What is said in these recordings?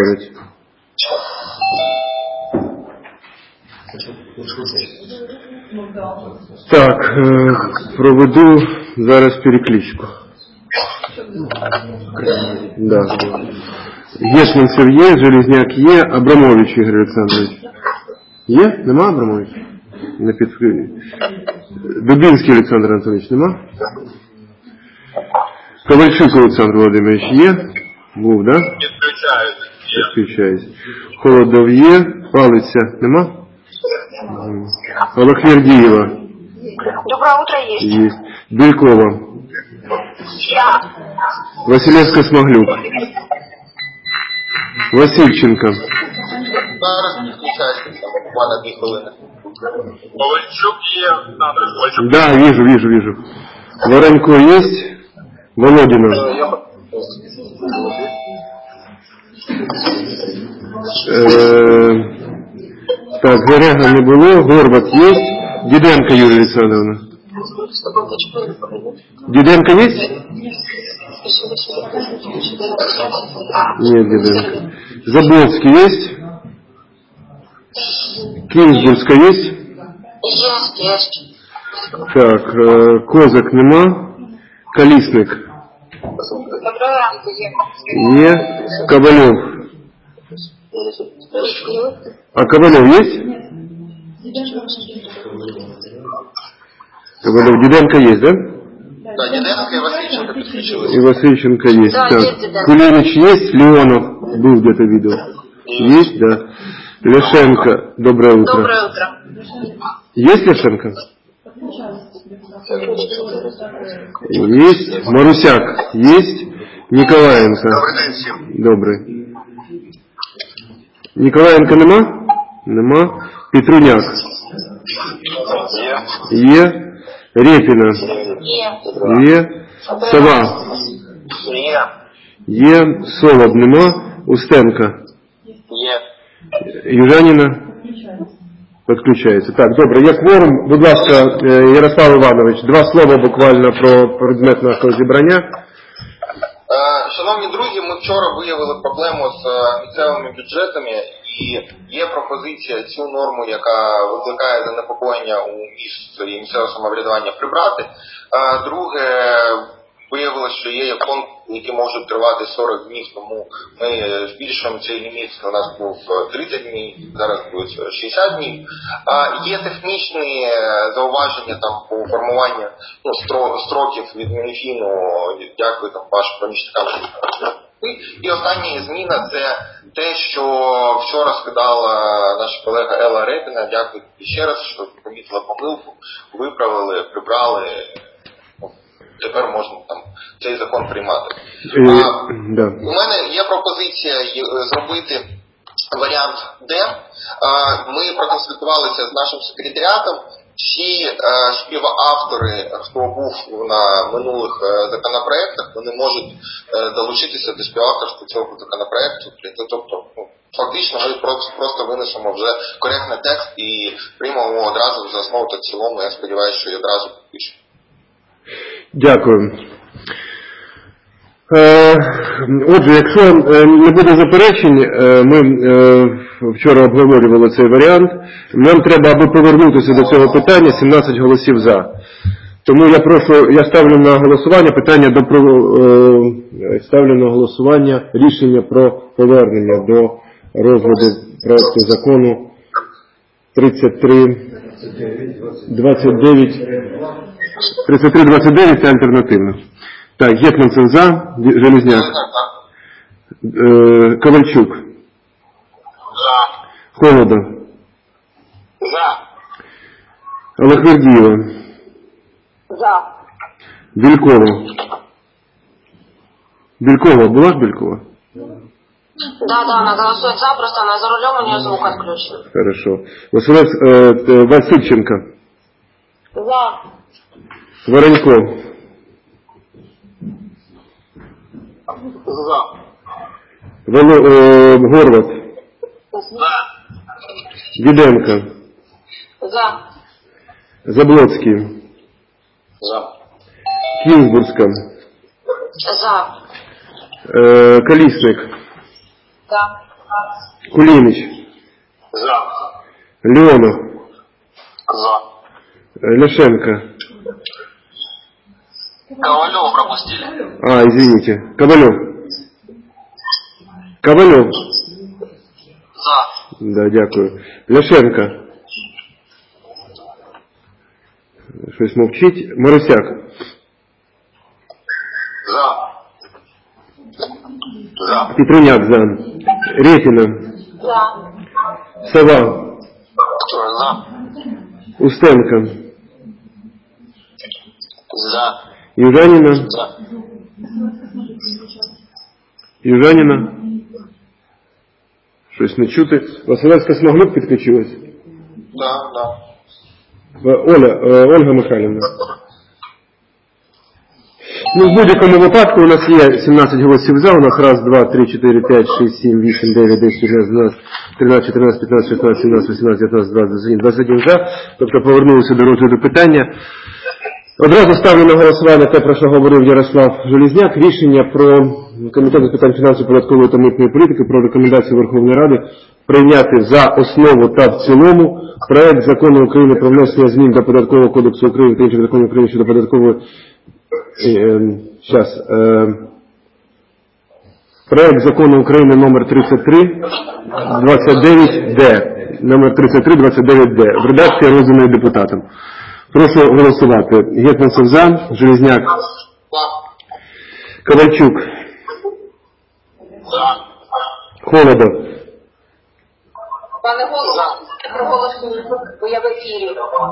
виходить. Так, проведу зараз перекличку. Да. Гетманцев є, Железняк є, Абрамович Ігор Олександрович. Є? Нема Абрамович? Дубінський Олександр Анатолійович нема? Ковальчук Олександр Володимирович є? Був, да? Підключаюсь. Холодов є, Палиця нема? Олохвердієва. Доброе утро, есть. Есть. Белькова. Василевська Смаглюк. Васильченко. Зараз підключаюся, буквально 2 хвилини. Ковальчук є, Ковальчук. Да, вижу. Воронько есть? Володина. Так, Горега не було, Горбат есть? Діденко Юлія Олександровна. Діденко есть? Нет, Діденко. Заблоцкий есть? Кінзбурська есть? Есть. Так, Козак нема. Колісник. Є. Ковальов. А Ковальов есть? Ковальов. Диденко есть, да? Да, Діденко і Васильченко підключилися. И Васильченко есть. Да, так. есть Диденко. Кулинич есть? Леонов был где-то видео. Есть, да. Лешенко. Доброе утро. Доброе утро. Есть Лешенко? Есть. Марусяк есть. Николаенко. Добрий день всім. Добрый. Николаенко нема? Нема. Петруняк. Є. Репіна. Є. Сова. Є. Солод нема. Устенко. Южаніна. Підключається. Так, добре. Є кворум. Будь ласка, Ярослав Іванович, 2 слова буквально про предмет нашого зібрання. Шановні друзі, ми вчора виявили проблему з місцевими бюджетами, і є пропозиція цю норму, яка викликає занепокоєння у місті і місцевого самоврядування, прибрати. Друге, виявилося, що є конкурси, які можуть тривати 40 днів, тому ми збільшуємо цей ліміт, у нас був 30 днів, зараз буде 60 днів. Є технічні зауваження там по формуванню строків від Мінфіну, дякую там вашим помічникам. І остання зміна – це те, що вчора скидала наша колега Елла Репіна, дякую ще раз, що помітила помилку, виправили, прибрали. Тепер можна там цей закон приймати. У мене є пропозиція зробити варіант Д. Ми проконсультувалися з нашим секретаріатом. Всі співавтори, хто був на минулих законопроектах, вони можуть долучитися до співавторства цього законопроекту. Тобто, фактично ми просто винесемо вже коректний текст і приймемо одразу за основу та в цілому. Я сподіваюся, що і одразу підпишемо. Дякую. Отже, якщо не буде заперечень, ми вчора обговорювали цей варіант, нам треба, аби повернутися до цього питання, 17 голосів «за». Тому я ставлю на голосування ставлю на голосування рішення про повернення до розгляду проекту закону 3329 та альтернативно. Так, Гетманцев за, Железняк. Ковальчук. За. Холодов. За. Олохвердієва. За. Белькова. Белькова, була ж Белькова? Да, она голосует за, просто она за рулем, у нее звук отключен. Хорошо. Васильченко. За. Воронько. За. Горват. За. Діденко. За. Заблоцький. За. Кінзбурська. За. Колісник. За. Кулініч, За. Леонов, За. Ляшенко. Ковалева пропустили. А, извините. Ковалев. Ковалев. За. Да, дякую. Ляшенко. Щось мовчить. Марусяк. За. За. Петруняк за. Репіна. За. Сова. За. Устенко. За. Южаніна. За. Южаніна. Щось не чути. Василевська Смаглюк підключилась. Да. Ольга Михайлівна. Ну, в будь-якому випадку у нас є 17 голосів за, у нас раз, два, три, 4, 5, 6, 7, 8, 9, 10, 11, 12, 13, 14, 15, 16, 17, 18, 19, 20, 21 за, тобто повернулися до розгляду питання. Одразу ставлю на голосування те, про що говорив Ярослав Железняк, рішення про Комітет з питань фінансової, податкової та митної політики про рекомендацію Верховної Ради прийняти за основу та в цілому проект Закону України про внесення змін до Податкового кодексу України та інших законів України щодо податкової проект Закону України номер 3329-д в редакції розданої депутатам. Прошу голосувати. Гетманцев за, Железняк, Ковальчук, Холодов, Пане голово, проголосуйте, бо я в ефірі.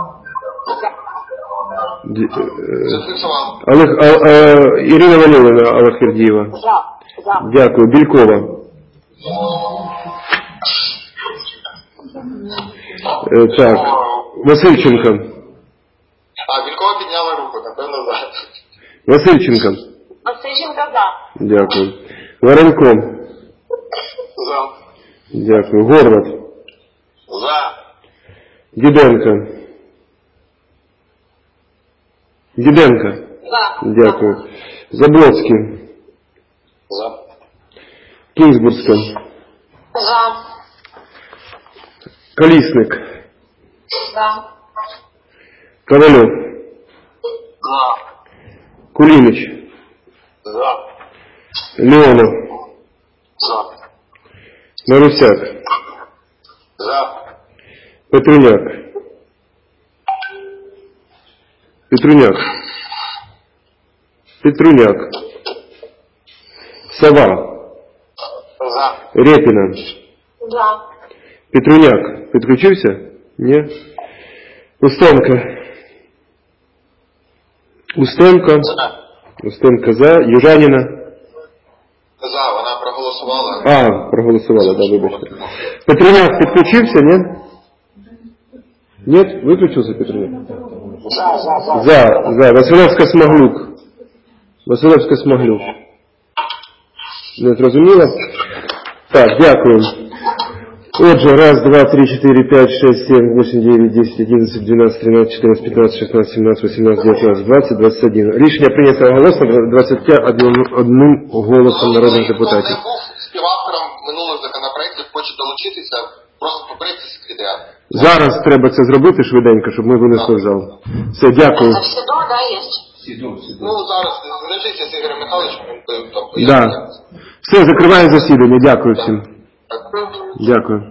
Зафіксував. Ірина Валеріївна Аллахердієва. За. Дякую. Бількова. Так. Васильченко. А, Вількова підняла руку, напевно, за. Васильченко. Васильченко за. Дякую. Воронько. За. Дякую. Горват. За. Діденко. Діденко. За. Дякую. Заблоцький. За. Кінзбурська. За. Колісник. За. Ковальов. За. Кулініч. За. Леонов. За. Марусяк. За. Петруняк. Петруняк. Сова. За. Репіна. За. Петруняк. Підключився? Ні. Устенко за. Южаніна. За, вона проголосувала. Проголосувала, да, вибачте. Петруняк підключився, ні? Ні? Виключився Петруняк? За. Василевська Смаглюк. Не зрозуміло? Так, дякую. Отже, раз, два, три, 4, 5, 6, 7, 8, 9, 10, 11, 12, 13, 14, 15, 16, 17, 18, 19, 20, 21. Рішення прийнято голосно 21 голосом народних депутатів. Хто не був співавтором минулого законопроекту, хоче долучитися, просто попередьте секретаріат. Зараз треба це зробити швиденько, щоб ми винесли в зал. Все, дякую. За всі до, да, є? Ну, зараз зв'яжіться з Ігорем Михайловичем, він там Да. пояснює. Все, закриваю засідання. Дякую всім. Дякую.